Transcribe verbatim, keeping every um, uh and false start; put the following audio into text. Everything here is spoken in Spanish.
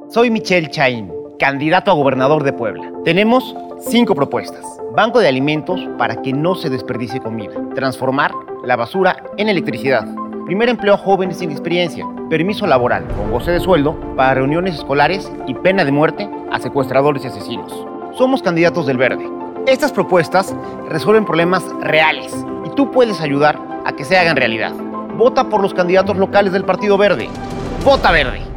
Soy Michel Chaín, candidato a gobernador de Puebla. Tenemos cinco propuestas. Banco de alimentos para que no se desperdicie comida. Transformar la basura en electricidad. Primer empleo a jóvenes sin experiencia. Permiso laboral con goce de sueldo para reuniones escolares y pena de muerte a secuestradores y asesinos. Somos candidatos del Verde. Estas propuestas resuelven problemas reales y tú puedes ayudar a que se hagan realidad. Vota por los candidatos locales del Partido Verde. ¡Vota Verde!